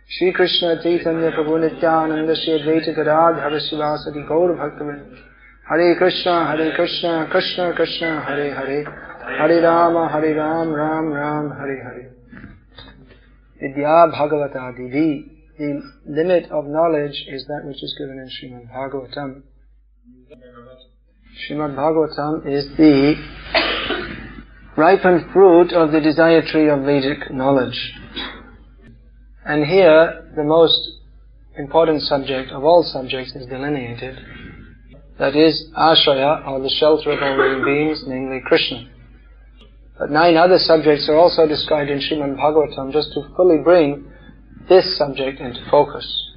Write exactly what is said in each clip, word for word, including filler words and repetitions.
Shri Krishna Chaitanya Prabhu Nityananda Shri Advaita Gadadhara Sivasadi Gaur Bhaktavind. Hare Krishna, Hare Krishna, Krishna Krishna, Hare Hare, Hare Rama, Hare Ram, Ram Ram, Hare Hare. Vidya Bhagavata Didi. The limit of knowledge is that which is given in Srimad Bhagavatam. Srimad Bhagavatam is the ripened fruit of the desire tree of Vedic knowledge. And here, the most important subject of all subjects is delineated. That is, Ashraya, or the shelter of all living beings, namely Krishna. But nine other subjects are also described in Srimad Bhagavatam just to fully bring this subject into focus.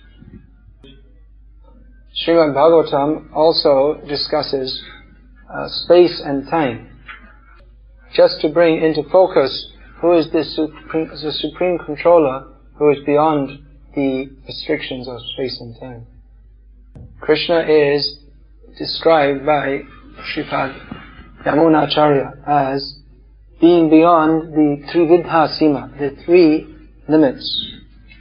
Srimad Bhagavatam also discusses uh, space and time, just to bring into focus who is this supreme, the supreme controller who is beyond the restrictions of space and time. Krishna is described by Sripad Yamunacharya as being beyond the Trividha Sima, the three limits.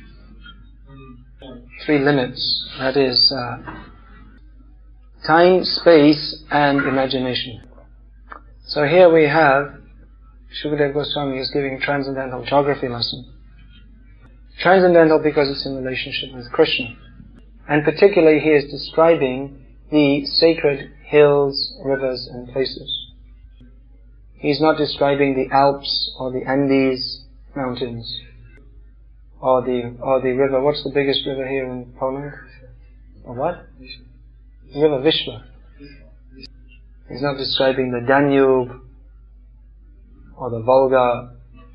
Three limits, that is uh, time, space and imagination. So here we have Shukadeva Goswami is giving a transcendental geography lesson. Transcendental because it's in relationship with Krishna. And particularly he is describing the sacred hills, rivers and places. He's not describing the Alps or the Andes mountains or the or the river. What's the biggest river here in Poland? Or what? The river Vishla. He's not describing the Danube or the Volga.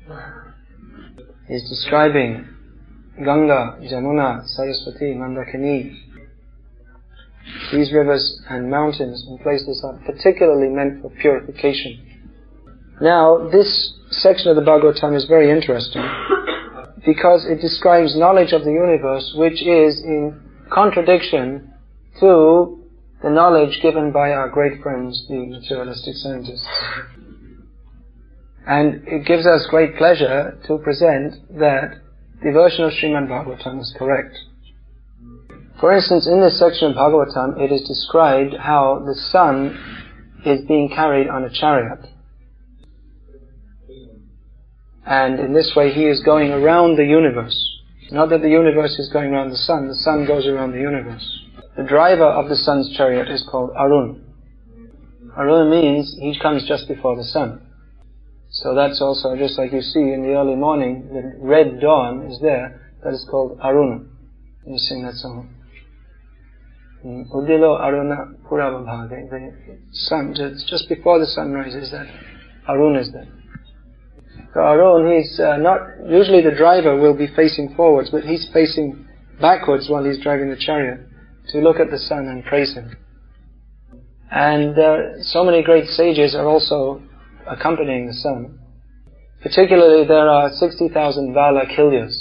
He's describing Ganga, Jamuna, Saraswati, Mandakini. These rivers and mountains and places are particularly meant for purification. Now, this section of the Bhagavatam is very interesting because it describes knowledge of the universe which is in contradiction to the knowledge given by our great friends, the materialistic scientists. And it gives us great pleasure to present that the version of Srimad Bhagavatam is correct. For instance, in this section of Bhagavatam, it is described how the sun is being carried on a chariot. And in this way he is going around the universe. Not that the universe is going around the sun, the sun goes around the universe. The driver of the sun's chariot is called Arun. Arun means he comes just before the sun. So that's also, just like you see in the early morning, the red dawn is there, that is called Aruna. You sing that song. Udilo Aruna Puravabhage. The sun, just before the sun rises, that Arun is there. So Arun, he's uh, not, usually the driver will be facing forwards, but he's facing backwards while he's driving the chariot to look at the sun and praise him. And uh, so many great sages are also accompanying the sun. Particularly there are sixty thousand Vala Kilyas,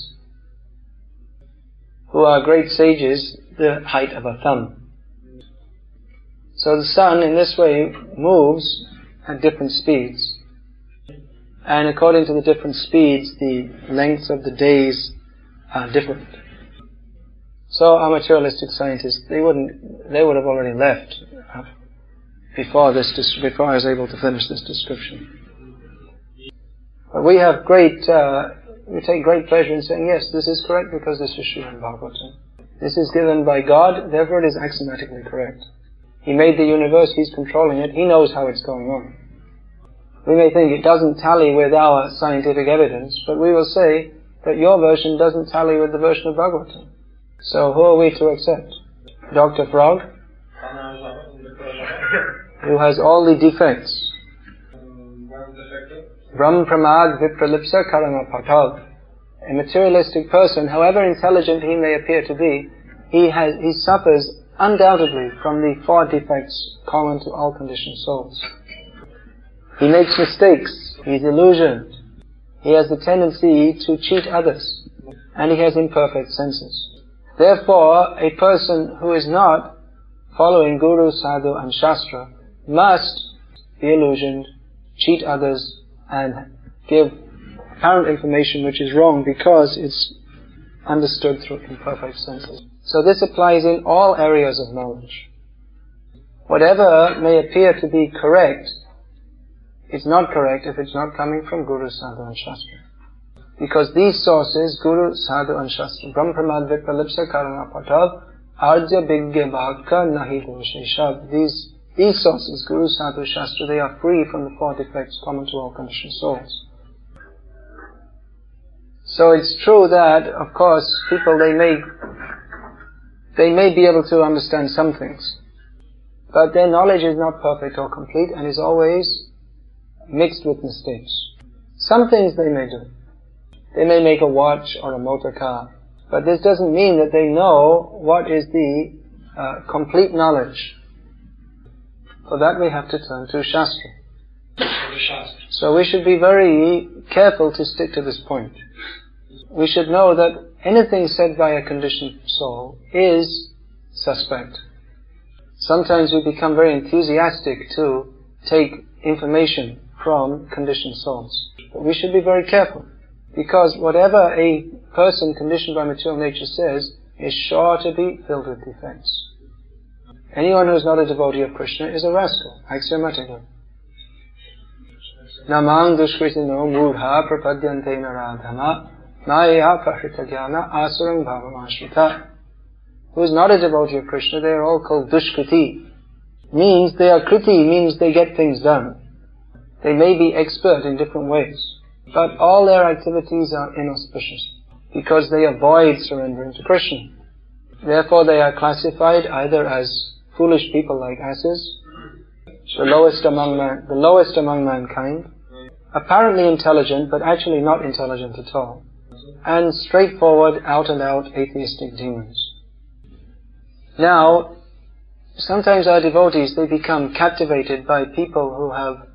who are great sages, the height of a thumb. So the sun in this way moves at different speeds. And according to the different speeds, the lengths of the days are different. So our materialistic scientists, they wouldn't, they would have already left before this, before I was able to finish this description. But we have great, uh, we take great pleasure in saying, yes, this is correct because this is Srimad Bhagavatam. This is given by God, therefore it is axiomatically correct. He made the universe, He's controlling it, He knows how it's going on. We may think it doesn't tally with our scientific evidence, but we will say that your version doesn't tally with the version of Bhagavatam. So who are we to accept? Doctor Frog? Who has all the defects. Brahm Pramad Vipralipsa Karama Patal. A materialistic person, however intelligent he may appear to be, he has he suffers undoubtedly from the four defects common to all conditioned souls. He makes mistakes, he is illusioned, he has the tendency to cheat others, and he has imperfect senses. Therefore, a person who is not following Guru, Sadhu and Shastra must be illusioned, cheat others, and give apparent information which is wrong because it's understood through imperfect senses. So this applies in all areas of knowledge. Whatever may appear to be correct, it's not correct if it's not coming from Guru, Sadhu and Shastra. Because these sources, Guru, Sadhu and Shastra, Brahm Pramad Vipralipsa Karana Patav, Arja Bhigya Bhakka Nahi Dosheshad, these, these sources, Guru, Sadhu, Shastra, they are free from the four defects common to all conditioned souls. So it's true that, of course, people, they may, they may be able to understand some things, but their knowledge is not perfect or complete and is always mixed with mistakes. Some things they may do. They may make a watch or a motor car, but this doesn't mean that they know what is the uh, complete knowledge. For that we have to turn to Shastra. So we should be very careful to stick to this point. We should know that anything said by a conditioned soul is suspect. Sometimes we become very enthusiastic to take information from conditioned souls. But we should be very careful, because whatever a person conditioned by material nature says is sure to be filled with defects. Anyone who is not a devotee of Krishna is a rascal, axiomatically. Namang dushkritino mudha prapadyante naradhama maya prahrita jnana asarang bhavam ashrita. Who is not a devotee of Krishna, they are all called dushkriti. Means they are kriti, means they get things done. They may be expert in different ways, but all their activities are inauspicious, because they avoid surrendering to Krishna. Therefore they are classified either as foolish people like asses, the lowest among man, the lowest among mankind, apparently intelligent but actually not intelligent at all, and straightforward, out-and-out atheistic demons. Now, sometimes our devotees, they become captivated by people who have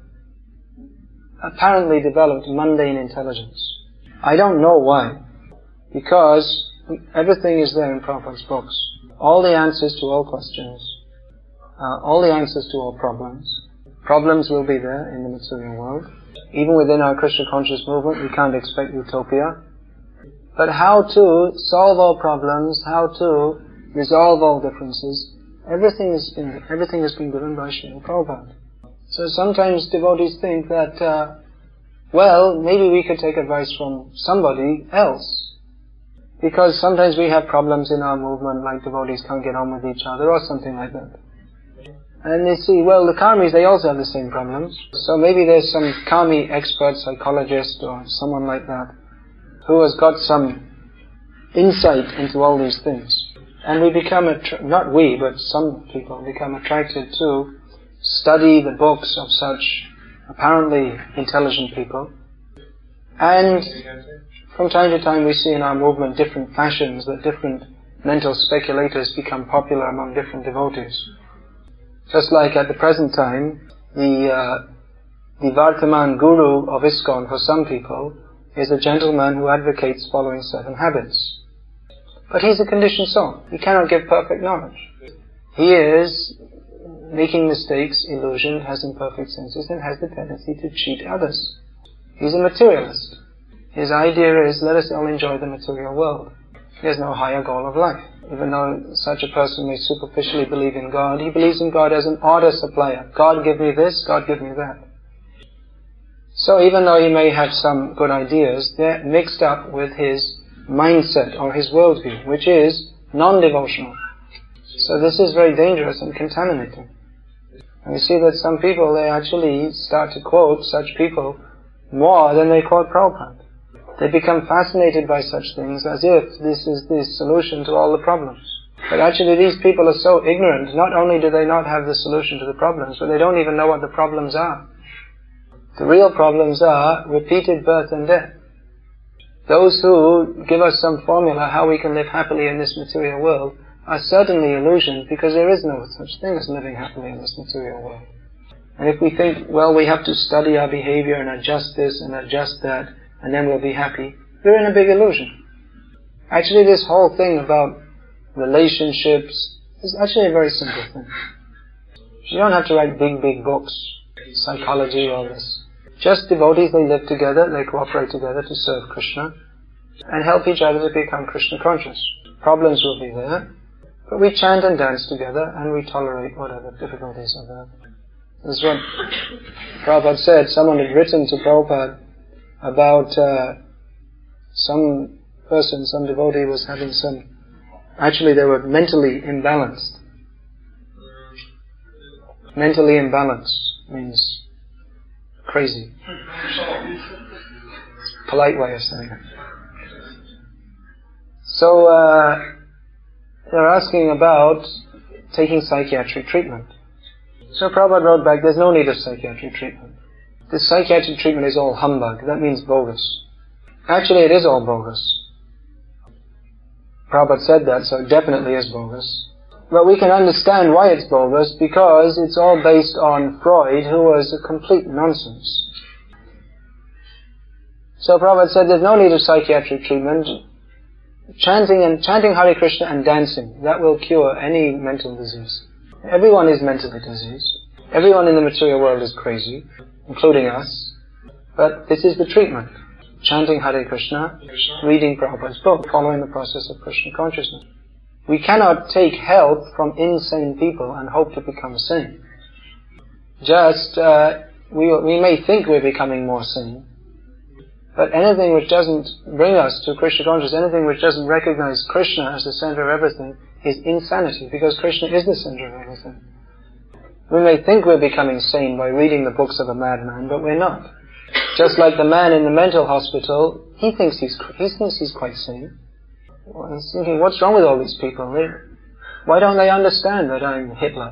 apparently developed mundane intelligence. I don't know why. Because everything is there in Prabhupada's books. All the answers to all questions. Uh, all the answers to all problems. Problems will be there in the material world. Even within our Krishna conscious movement, we can't expect utopia. But how to solve all problems, how to resolve all differences, everything has been, everything has been given by Srila Prabhupada. So sometimes devotees think that, uh, well, maybe we could take advice from somebody else. Because sometimes we have problems in our movement, like devotees can't get on with each other or something like that. And they see, well, the karmis, they also have the same problems. So maybe there's some karmi expert psychologist or someone like that who has got some insight into all these things. And we become, attra- not we, but some people become attracted to study the books of such apparently intelligent people. And from time to time we see in our movement different fashions, that different mental speculators become popular among different devotees. Just like at the present time, the, uh, the Vartaman Guru of ISKCON for some people is a gentleman who advocates following certain habits. But he's a conditioned soul. He cannot give perfect knowledge. He is making mistakes, illusion, has imperfect senses, and has the tendency to cheat others. He's a materialist. His idea is, let us all enjoy the material world. He has no higher goal of life. Even though such a person may superficially believe in God, he believes in God as an order supplier. God give me this, God give me that. So even though he may have some good ideas, they're mixed up with his mindset or his worldview, which is non-devotional. So this is very dangerous and contaminating. And we see that some people, they actually start to quote such people more than they quote Prabhupada. They become fascinated by such things as if this is the solution to all the problems. But actually these people are so ignorant, not only do they not have the solution to the problems, but they don't even know what the problems are. The real problems are repeated birth and death. Those who give us some formula how we can live happily in this material world are certainly illusions, because there is no such thing as living happily in this material world. And if we think, well, we have to study our behavior and adjust this and adjust that, and then we'll be happy, we're in a big illusion. Actually, this whole thing about relationships is actually a very simple thing. You don't have to write big, big books, psychology, all this. Just devotees, they live together, they cooperate together to serve Krishna. and help each other to become Krishna conscious. Problems will be there, but we chant and dance together and we tolerate whatever difficulties are there. This is what Prabhupada said. Someone had written to Prabhupada about uh, some person, some devotee was having some, actually they were mentally imbalanced. Mentally imbalanced means crazy. Polite way of saying it. So uh, they're asking about taking psychiatric treatment. So Prabhupada wrote back, there's no need of psychiatric treatment. This psychiatric treatment is all humbug. That means bogus. Actually, it is all bogus. Prabhupada said that, so it definitely is bogus. But we can understand why it's bogus, because it's all based on Freud, who was a complete nonsense. So Prabhupada said there's no need of psychiatric treatment. Chanting and chanting Hare Krishna and dancing, that will cure any mental disease. Everyone is mentally diseased. Everyone in the material world is crazy, including us. But this is the treatment. Chanting Hare Krishna, reading Prabhupada's book, following the process of Krishna consciousness. We cannot take help from insane people and hope to become sane. Just, uh, we, we may think we're becoming more sane, but anything which doesn't bring us to Krishna consciousness, anything which doesn't recognize Krishna as the center of everything, is insanity, because Krishna is the center of everything. We may think we're becoming sane by reading the books of a madman, but we're not. Just like the man in the mental hospital, he thinks he's he thinks he's quite sane. Well, he's thinking, what's wrong with all these people? They, why don't they understand that I'm Hitler?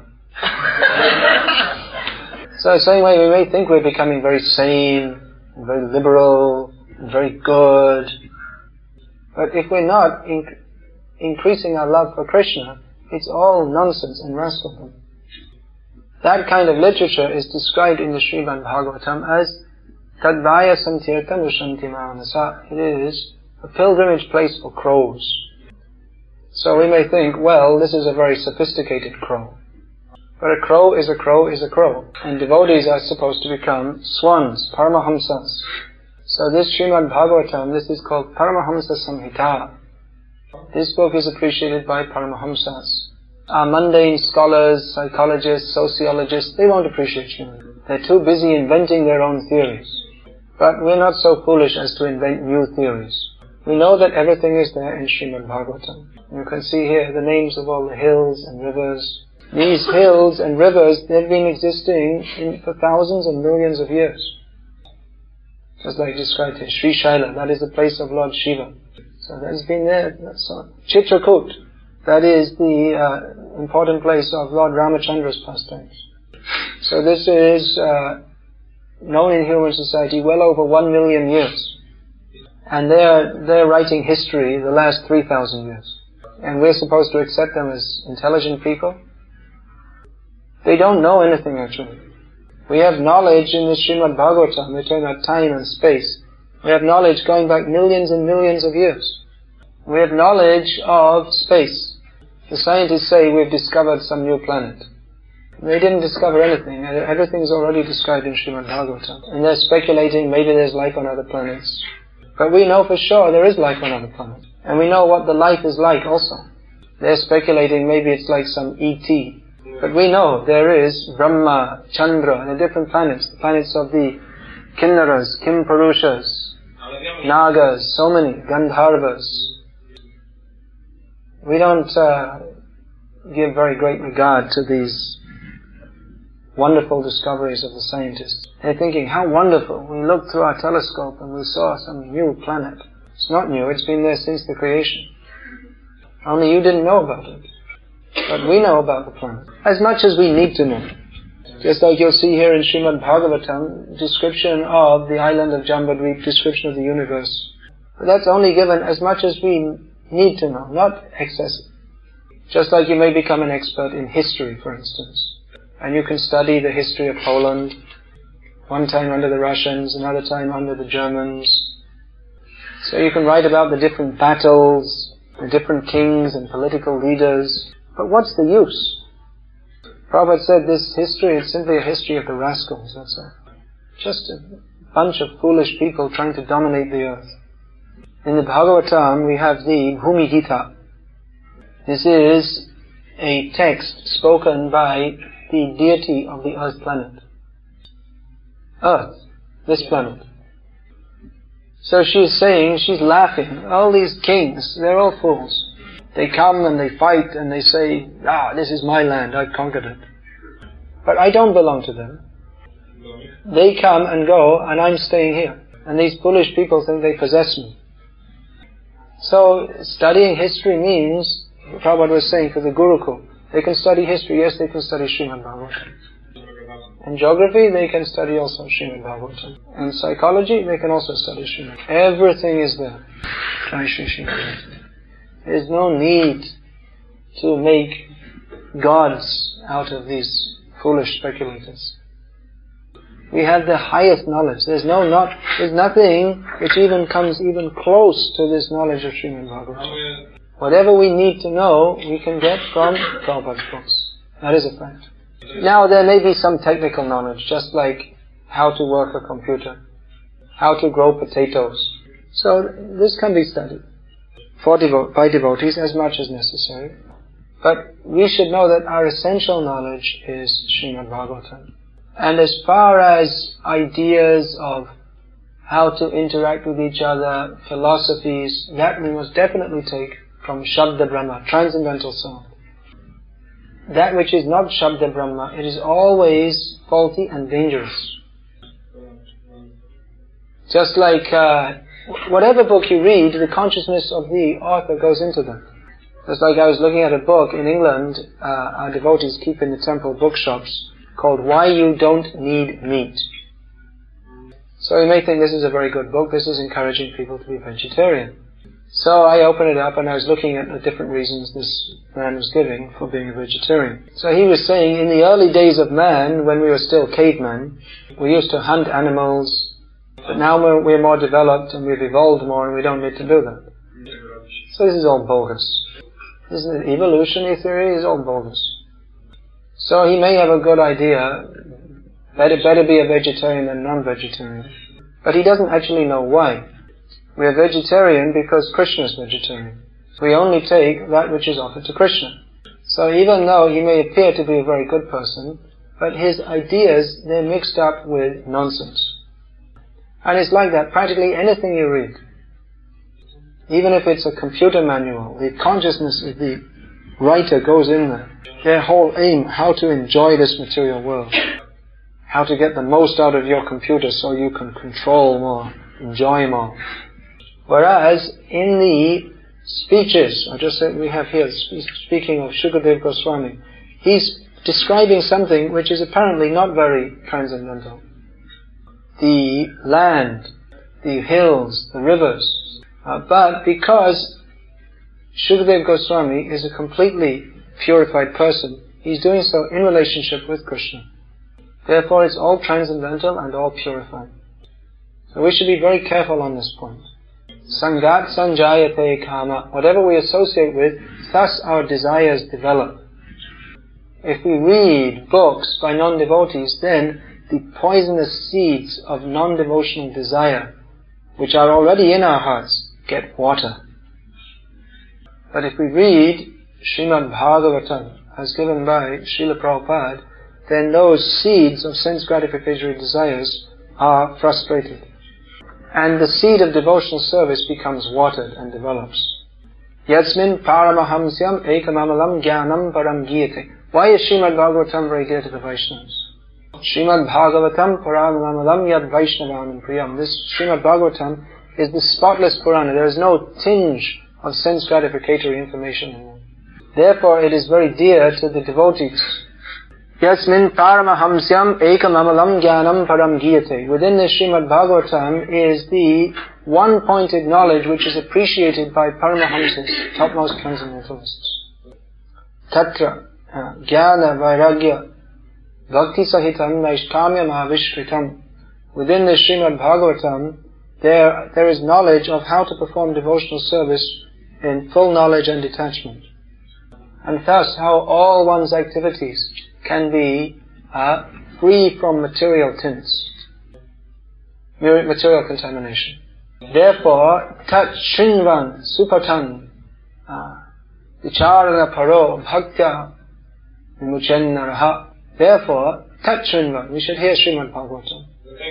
So the same way we may think we're becoming very sane, and very liberal, and very good, but if we're not inc- increasing our love for Krishna, it's all nonsense and rascaldom. That kind of literature is described in the Srimad Bhagavatam as Tadvaya Santirtam Ushanti Mahanasa. It is a pilgrimage place for crows. So we may think, well, this is a very sophisticated crow. But a crow is a crow is a crow. And devotees are supposed to become swans, Paramahamsas. So this Srimad Bhagavatam, this is called Paramahamsa Samhita. This book is appreciated by Paramahamsas. Our mundane scholars, psychologists, sociologists, they won't appreciate Srimad. They're too busy inventing their own theories. But we're not so foolish as to invent new theories. We know that everything is there in Srimad Bhagavatam. You can see here the names of all the hills and rivers. These hills and rivers, they've been existing in, for thousands and millions of years. Just like described here, Sri Shaila, that is the place of Lord Shiva. So that's been there. That's all. Chitrakoot, that is the uh, important place of Lord Ramachandra's pastimes. So this is uh, known in human society well over one million years. And they're, they're writing history the last three thousand years. And we're supposed to accept them as intelligent people? They don't know anything actually. We have knowledge in the Srimad Bhagavatam. We're talking about time and space. We have knowledge going back millions and millions of years. We have knowledge of space. The scientists say we've discovered some new planet. They didn't discover anything. Everything's already described in Srimad Bhagavatam. And they're speculating maybe there's life on other planets. But we know for sure there is life on other planets. And we know what the life is like also. They're speculating maybe it's like some E T. But we know there is Brahma, Chandra, and the different planets. The planets of the Kinnaras, Kimpurushas, Nagas, so many, Gandharvas. We don't uh, give very great regard to these wonderful discoveries of the scientists. They're thinking, how wonderful. We looked through our telescope and we saw some new planet. It's not new, it's been there since the creation. Only you didn't know about it. But we know about the planet. As much as we need to know. Just like you'll see here in Srimad Bhagavatam, description of the island of Jambudvip, description of the universe. But that's only given as much as we need to know, not excessive. Just like you may become an expert in history, for instance. And you can study the history of Poland, one time under the Russians, another time under the Germans. So you can write about the different battles, the different kings and political leaders. But what's the use? Prabhupada said this history is simply a history of the rascals, that's all. Just a bunch of foolish people trying to dominate the earth. In the Bhagavatam we have the Bhumi Gita. This is a text spoken by the deity of the earth planet. Earth, this planet. So she's saying, she's laughing, all these kings, they're all fools. They come and they fight and they say, ah, this is my land, I've conquered it. But I don't belong to them. They come and go and I'm staying here. And these foolish people think they possess me. So studying history means, Prabhupada was saying for the Gurukul, they can study history, yes they can study Srimad Bhagavatam. In geography, they can study also Srimad Bhagavatam. In psychology, they can also study Srimad. Everything is there. There is no need to make gods out of these foolish speculators. We have the highest knowledge. There's no not. There's nothing which even comes even close to this knowledge of Srimad Bhagavatam. Whatever we need to know, we can get from Prabhupada's books. That is a fact. Now there may be some technical knowledge, just like how to work a computer, how to grow potatoes. So this can be studied for devo- by devotees as much as necessary. But we should know that our essential knowledge is Srimad Bhagavatam. And as far as ideas of how to interact with each other, philosophies, that we must definitely take from Shabda Brahma, transcendental sound. That which is not Shabda Brahma, it is always faulty and dangerous. Just like uh, whatever book you read, the consciousness of the author goes into that. Just like I was looking at a book in England, uh, our devotees keep in the temple bookshops, called Why You Don't Need Meat. So you may think this is a very good book, this is encouraging people to be vegetarian. So I opened it up and I was looking at the different reasons this man was giving for being a vegetarian. So he was saying, in the early days of man, when we were still cavemen, we used to hunt animals, but now we're, we're more developed and we've evolved more and we don't need to do that. So this is all bogus. This is an evolutionary theory, this is all bogus. So he may have a good idea, better, better be a vegetarian than non-vegetarian, but he doesn't actually know why. We are vegetarian because Krishna is vegetarian. We only take that which is offered to Krishna. So even though he may appear to be a very good person, but his ideas, they're mixed up with nonsense. And it's like that, practically anything you read. Even if it's a computer manual, the consciousness of the writer goes in there. Their whole aim, how to enjoy this material world. How to get the most out of your computer so you can control more, enjoy more. Whereas in the speeches, I just said we have here, speaking of Shukadeva Goswami, he's describing something which is apparently not very transcendental. The land, the hills, the rivers. Uh, but because Shukadeva Goswami is a completely purified person, he's doing so in relationship with Krishna. Therefore it's all transcendental and all purified. So we should be very careful on this point. Sangat sanjayate kama. Whatever we associate with, thus our desires develop. If we read books by non-devotees, then the poisonous seeds of non-devotional desire, which are already in our hearts, get water. But if we read Srimad Bhagavatam, as given by Srila Prabhupada, then those seeds of sense gratificatory desires are frustrated. And the seed of devotional service becomes watered and develops. Yasmin paramahamsyam ekamamalam jnanam param giyate. Why is Srimad Bhagavatam very dear to the Vaishnavas? Srimad Bhagavatam paramamalam yad Vaishnavanam priyam. This Srimad Bhagavatam is the spotless Purana. There is no tinge of sense gratificatory information in it. Therefore it is very dear to the devotees. Yasmin paramahamsyam ekamamalam jnanam param giyate. Within the Srimad Bhagavatam is the one-pointed knowledge which is appreciated by Paramahamsas, topmost transcendentalists. Tatra jnana vairagya bhakti sahitam vaishkamyam avishkritam. Within the Srimad Bhagavatam there, there is knowledge of how to perform devotional service in full knowledge and detachment. And thus how all one's activities can be uh, free from material tints, material contamination. Therefore, tat shrinvan supatan vicharana paro bhaktya vimuchenna. Therefore, tat shrinvan, we should hear Srimad Bhagavatam.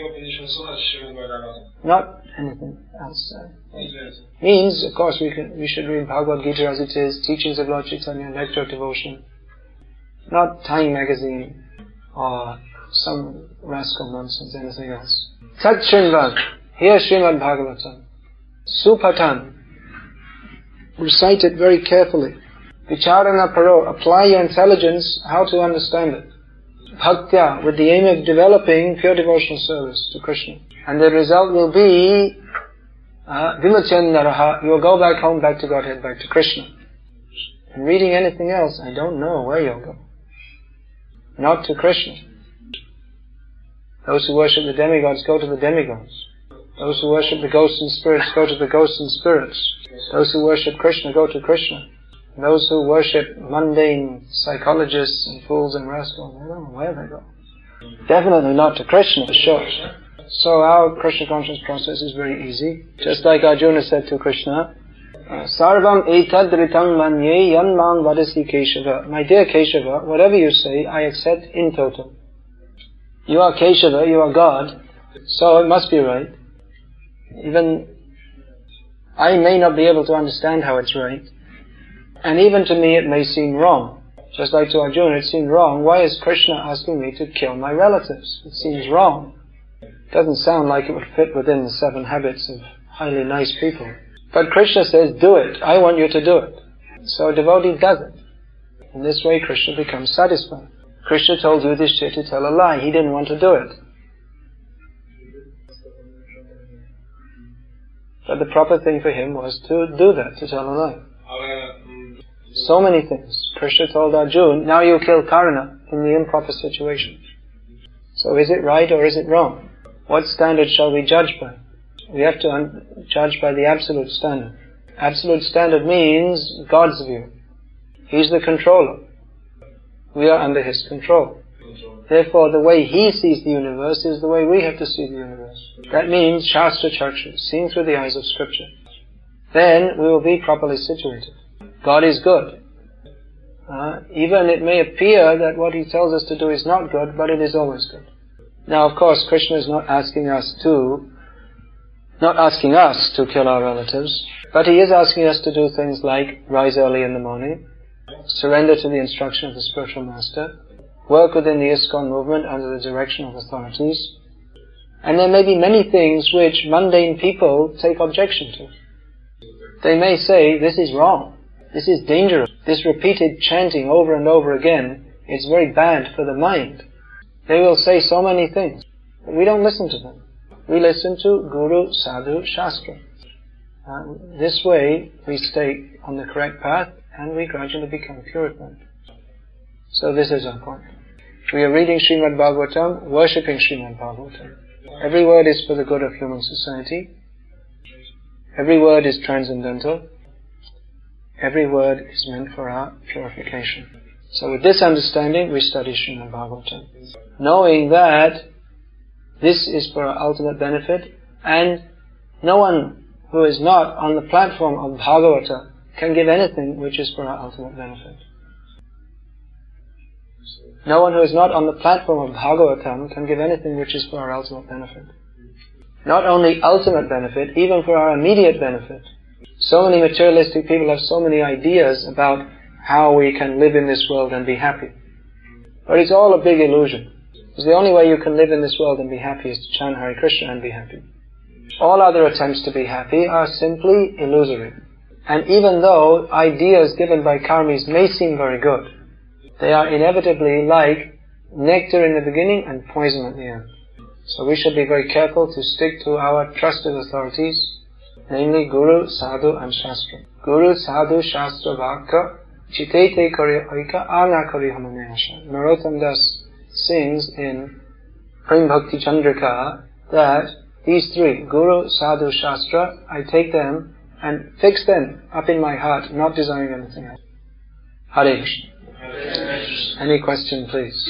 Not anything else. Means, of course, we can, we should read Bhagavad Gita as it is, teachings of Lord Chaitanya, nectar of devotion. Not Time magazine or some rascal nonsense, anything else. Tat Shrinvan, hear Srimad Bhagavatam. Supatan, recite it very carefully. Vicharana paro, apply your intelligence how to understand it. Bhaktya, with the aim of developing pure devotional service to Krishna. And the result will be uh, Vimachendaraha, you will go back home, back to Godhead, back to Krishna. And reading anything else, I don't know where you'll go. Not to Krishna. Those who worship the demigods go to the demigods. Those who worship the ghosts and spirits go to the ghosts and spirits. Those who worship Krishna go to Krishna. Those who worship mundane psychologists and fools and rascals, I don't know where they go. Definitely not to Krishna, for sure. So our Krishna conscious process is very easy. Just like Arjuna said to Krishna, Sarvam etad ritam manye yan mang vadasi Keshava. My dear Keshava, whatever you say, I accept in total. You are Keshava, you are God, so it must be right. Even I may not be able to understand how it's right. And even to me it may seem wrong. Just like to Arjuna, it seemed wrong. Why is Krishna asking me to kill my relatives? It seems wrong. It doesn't sound like it would fit within the seven habits of highly nice people. But Krishna says, do it. I want you to do it. So a devotee does it. In this way, Krishna becomes satisfied. Krishna told Yudhishthira to tell a lie. He didn't want to do it. But the proper thing for him was to do that, to tell a lie. So many things. Krishna told Arjuna, now you kill Karna in the improper situation. So is it right or is it wrong? What standard shall we judge by? We have to un- judge by the absolute standard. Absolute standard means God's view. He's the controller. We are under His control. Therefore, the way He sees the universe is the way we have to see the universe. That means Shastra Chaksha, seen through the eyes of Scripture. Then we will be properly situated. God is good. Uh, even it may appear that what He tells us to do is not good, but it is always good. Now, of course, Krishna is not asking us to, not asking us to kill our relatives, but He is asking us to do things like rise early in the morning, surrender to the instruction of the spiritual master, work within the ISKCON movement under the direction of authorities, and there may be many things which mundane people take objection to. They may say, this is wrong, this is dangerous, this repeated chanting over and over again, it's very bad for the mind. They will say so many things, but we don't listen to them. We listen to Guru, Sadhu, Shastra. Uh, this way we stay on the correct path and we gradually become purified. So this is our point. We are reading Srimad Bhagavatam, worshipping Srimad Bhagavatam. Every word is for the good of human society. Every word is transcendental. Every word is meant for our purification. So with this understanding, we study Srimad Bhagavatam, knowing that this is for our ultimate benefit, and no one who is not on the platform of Bhagavata can give anything which is for our ultimate benefit. No one who is not on the platform of Bhagavatam can give anything which is for our ultimate benefit. Not only ultimate benefit, even for our immediate benefit. So many materialistic people have so many ideas about how we can live in this world and be happy. But it's all a big illusion. Because the only way you can live in this world and be happy is to chant Hare Krishna and be happy. All other attempts to be happy are simply illusory. And even though ideas given by karmis may seem very good, they are inevitably like nectar in the beginning and poison at the end. So we should be very careful to stick to our trusted authorities, namely Guru, Sadhu and Shastra. Guru, Sadhu, Shastra, Vakka, Chitete Kari Aika, Ana Kari Hamanayasha. Narottam Das sings in Prem Bhakti Chandrika that these three, Guru, Sadhu, Shastra, I take them and fix them up in my heart, not desiring anything else. Hare Krishna. Any question, please?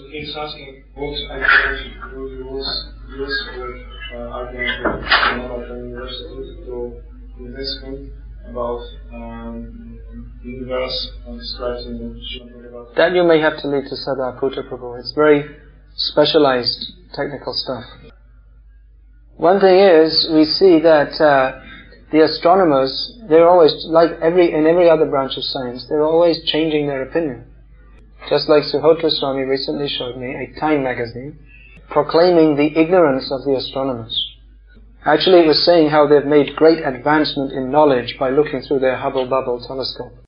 he's asking what ideology would you use, use with uh, argument with Monash University to convince him about um, the universe and describes in the Srimad. That you may have to leave to Sada Putra Prabhu. It's very specialized technical stuff. One thing is, we see that uh, the astronomers, they're always, like every in every other branch of science, they're always changing their opinion. Just like Suhotra Swami recently showed me a Time magazine proclaiming the ignorance of the astronomers. Actually, it was saying how they've made great advancement in knowledge by looking through their Hubble Bubble telescope.